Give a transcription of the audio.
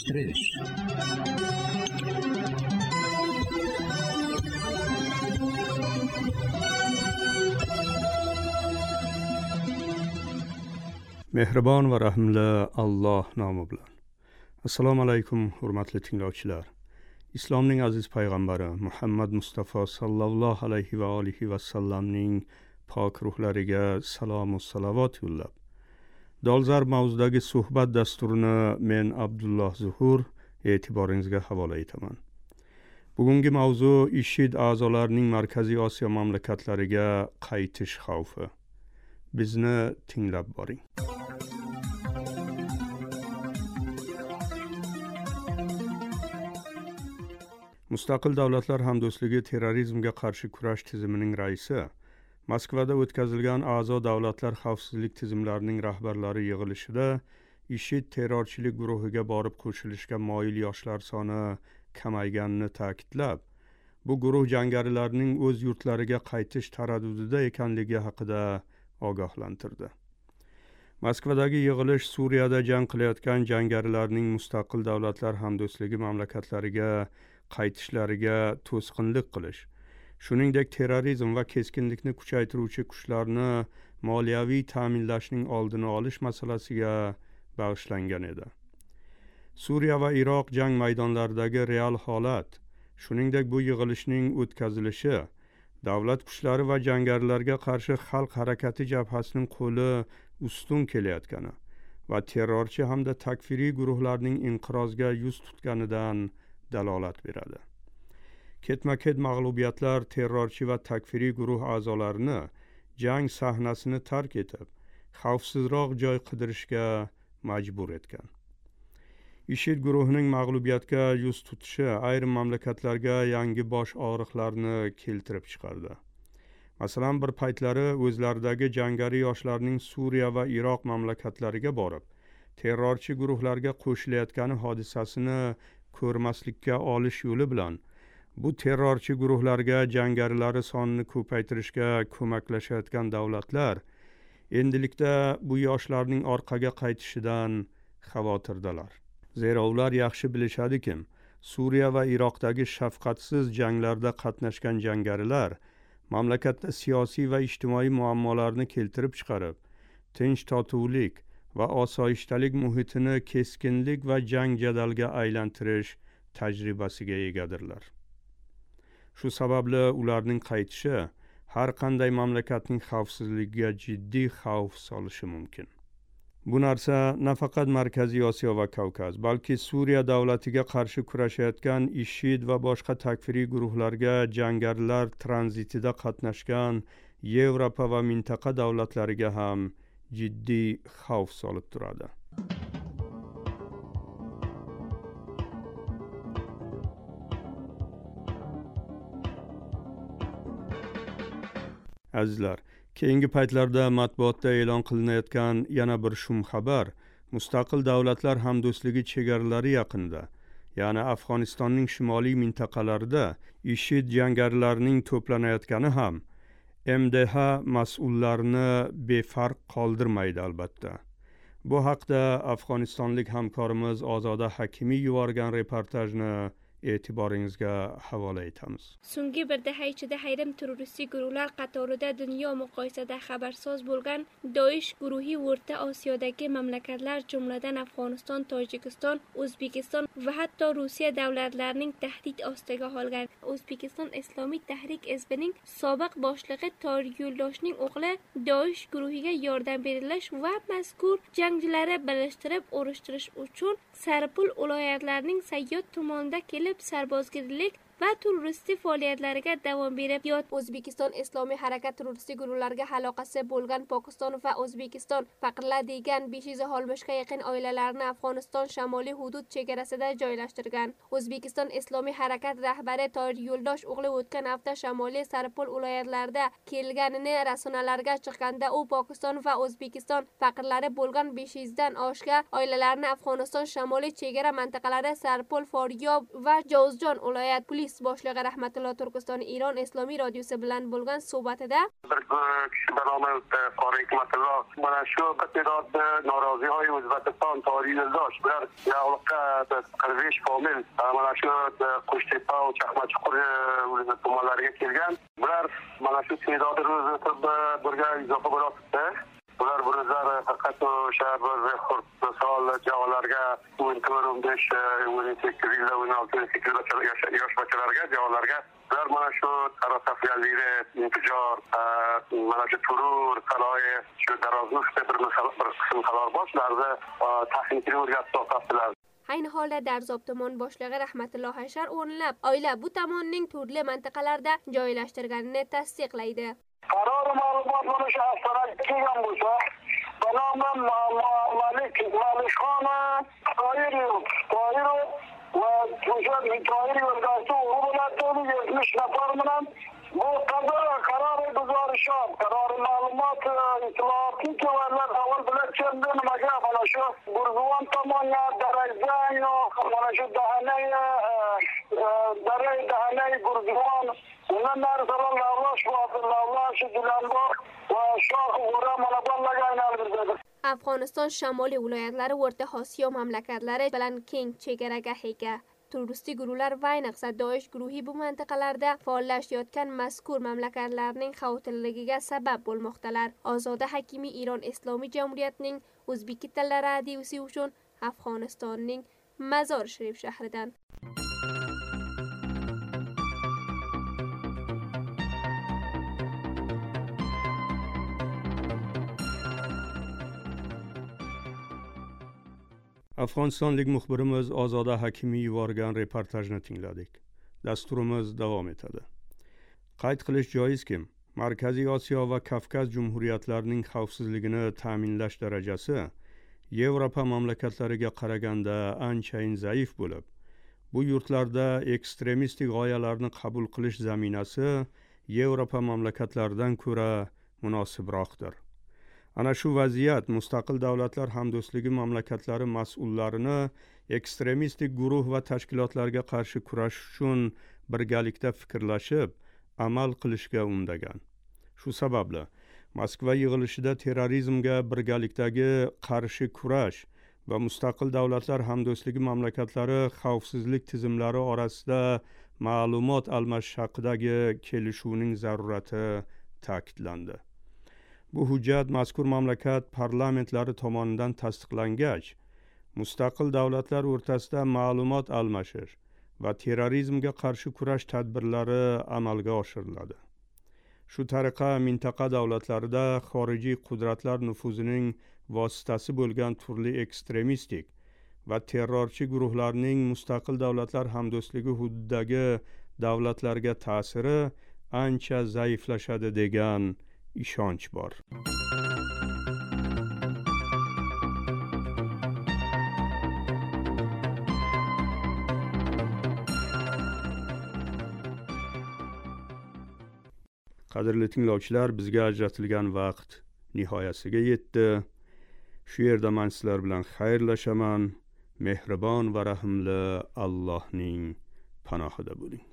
o'stirish. Mehribon va rahimli Alloh nomi bilan. Assalomu alaykum hurmatli tinglovchilar. Islomning aziz payg'ambari Muhammad Mustafa sallallohu alayhi va alihi va sallamning pok ruhlariga salom va salovat yo'llab, dolzarb mavzudagi suhbat dasturini men Abdulloh Zuhur e'tiboringizga havola etaman. Bugungi mavzu IShID a'zolarining Markaziy Osiyo mamlakatlariga qaytish xavfi. Bizni tinglab boring. Mustaqil davlatlar hamdo'stligi terrorizmga qarshi kurash tizimining raisi Moskvada o'tkazilgan a'zo davlatlar xavfsizlik tizimlarining rahbarlari yig'ilishida IShID terrorchilik guruhiga borib qo'shilishga moyil yoshlar soni kamayganini ta'kidlab, bu guruh jangarilarining o'z yurtlariga qaytish taraddudida ekanligi haqida ogohlantirdi. Moskvadagi yig'ilish Suriyada jang qilayotgan jangarilarning mustaqil davlatlar hamdo'stligi mamlakatlariga qaytishlariga to'sqinlik qilish, shuningdek terrorizm va keskinlikni kuchaytiruvchi kuchlarni moliyaviy ta'minlashning oldini olish masalasiga bag'ishlangan edi. Suriya va Iroq jang maydonlaridagi real holat, shuningdek bu yig'ilishning o'tkazilishi davlat kuchlari va jangarilarga qarshi xalq harakati jabhasining qo'li ustun kelayotgani va terrorchi hamda takfiriy guruhlarning inqirozga yuz tutganidan dalolat beradi. Ketma-ket mag'lubiyatlar terrorchi va takfiriy guruh a'zolarini jang sahnasini tark etib, xavfsizroq joy qidirishga majbur etgan. IShID guruhining mag'lubiyatga yuz tutishi ayrim mamlakatlarga yangi bosh og'riqlarni keltirib chiqardi. Masalan, bir paytlari o'zlaridagi jangari yoshlarning Suriya va Iroq mamlakatlariga borib, terrorchi guruhlarga qo'shilayotgani hodisasini ko'rmaslikka olish yo'li bilan bu terrorchi guruhlarga jangarilari sonini ko'paytirishga ko'maklashayotgan davlatlar endilikda bu yoshlarning orqaga qaytishidan xavotirdalar. Zero ular yaxshi bilishadiki, Suriya va Iroqdagi shafqatsiz janglarda qatnashgan jangarilar mamlakatda siyosiy va ijtimoiy muammolarni keltirib chiqarib, tinch totuvlik va osoyishtalik muhitini keskinlik va jang jadalga aylantirish tajribasiga egadirlar. Shu sababli ularning qaytishi har qanday mamlakatning xavfsizligiga jiddiy xavf solishi mumkin. Bu narsa nafaqat Markaziy Osiyo va Kavkaz, balki Suriya davlatiga qarshi kurashayotgan IShID va boshqa takfiriy guruhlarga jangarilar tranzitida qatnashgan Yevropa va mintaqa davlatlariga ham jiddiy xavf solib turadi. Azizlar, keyingi paytlarda matbuotda e'lon qilinayotgan yana bir shum xabar mustaqil davlatlar hamdo'stligi chegaralari yaqinida, ya'ni Afg'onistonning shimoliy mintaqalarida IShID jangarilarining to'planayotgani ham MDH mas'ullarini befarq qoldirmaydi albatta. Bu haqda afg'onistonlik hamkorimiz Ozoda Hakimiy yuborgan reportajni e'tiboringizga havola etamiz. So'nggi bir daha ichida ayrim terroristik guruhlar qatorida dunyo muqoyisada xabarsoz bo'lgan Daesh guruhi O'rta Osiyodagi mamlakatlar, jumladan Afg'oniston, Tojikiston, O'zbekiston va hatto Rossiya davlatlarining tahdid ostiga olgan. O'zbekiston Islomiy tahrik SBning sobiq boshlig'i Tohir Yo'ldoshning o'g'li Daesh guruhiga yordam berish va mazkur jangchilarni birlashtirib urushtirish uchun Sarpul viloyatlarining Sayyod tumanida kelib sarbozgirlik va terroristik faoliyatlariga davom berib, O'zbekiston Islomiy harakat terroristik guruhlariga aloqasi bo'lgan Pokiston va O'zbekiston faqirlar degan 560 ga yaqin oilalarni Afg'oniston shimoliy hudud chegarasida joylashtirgan. O'zbekiston Islomiy harakat rahbari Tohir Yo'ldosh o'g'li o'tgan hafta shimoliy Sarpul viloyatlarida kelganini rasmlarga chiqqanda, u Pokiston va O'zbekiston faqirlari bo'lgan 500 dan oshgan oilalarni Afg'oniston shimoliy chegara mintaqalari Sarpul, Foryob va va Jovuzjon viloyat polis boshlig'i Rahmatullo Turkistoni Iron Islomiy radiosi bilan bo'lgan suhbatida bir kishi bir nomi Qori Hikmatullo mana shu qat'iyyat noroziy O'zbekiston tarixiy yo'ldosh ular yog'liqqa 45 famil mana shu Qo'shtepa va Chaqmachuqur tumanlariga kelgan. Bular mana shu iste'dodni ro'z o'tib birga izoha bo'lyapti. Bular o'zlari faqat o'sha bir misol javolarga 14-15 yosh bolalarga javolarga ular mana shu tarafdorlikda intijor mana shu turur qaloyi shu darozlikda bir qism qaror boshlarida texnik o'rgatib topdilar. Ayni holda Darzob tuman boshlig'i Rahmatullo Hayshar o'nlab oila bu tomonning turli mintaqalarda joylashtirganini tasdiqlaydi. Qaror ma'lumot mana shu avtomatik kelgan bo'lsa, banoman Malishxon Toirov va o'sha Toirov yo'ldoshi o'g'li 70 nafar bilan bu qaror guzarishon, qaror ma'lumot ittifoqi ko'rlar avval bilan nimaga mana shu Burg'on tomonidan Darajdan mana shu dahanay Burg'on undan narsalar Afg'oniston shimoliy viloyatlari O'rta Osiyo mamlakatlari bilan keng chegaraga ega. Terroristik guruhlar va ayniqsa Daesh guruhi bu mintaqalarda faollashayotgan mazkur mamlakatlarning xavfsizligiga sabab bo'lmoqdalar. Ozoda Hakimiy Iron Islomiy Jamg'armasining o'zbek tilli radiosi uchun Afg'onistonning Mazor Sharif shahridan. Afg'onistonlik muxbirimiz Ozoda Hakimiy yuborgan reportajni tingladik. Dasturimiz davom etadi. Qayd qilish joizki, Markaziy Osiyo va Kavkaz jumhuriyatlarining xavfsizligini ta'minlash darajasi Yevropa mamlakatlariga qaraganda anchayin zaif bo'lib, bu yurtlarda ekstremistik g'oyalarni qabul qilish zaminasi Yevropa mamlakatlaridan ko'ra munosibroqdir. Ana shu vaziyat Mustaqil Davlatlar Hamdo'stligi mamlakatlari mas'ullarini ekstremistik guruh va tashkilotlarga qarshi kurash uchun birgalikda fikrlashib, amal qilishga undagan. Shu sababli Moskva yig'ilishida terrorizmga birgalikdagi qarshi kurash va Mustaqil Davlatlar Hamdo'stligi mamlakatlari xavfsizlik tizimlari orasida ma'lumot almashish haqidagi kelishuvning zarurati ta'kidlandi. Bu hujjat mazkur mamlakat parlamentlari tomonidan tasdiqlangach, mustaqil davlatlar o'rtasida ma'lumot almashish va terrorizmga qarshi kurash tadbirlari amalga oshiriladi. Shu tariqa mintaqa davlatlarida xorijiy qudratlar nufuzining vositasi bo'lgan turli ekstremistik va terrorchi guruhlarning Mustaqil Davlatlar Hamdo'stligi hududidagi davlatlarga ta'siri ancha zaiflashadi degan ishonch bor. Qadrli tinglovchilar, bizga ajratilgan vaqt nihoyasiga yetdi. Shu yerda men sizlar bilan xayrlashaman. Mehribon va rahimli Allohning panohida bo'ling.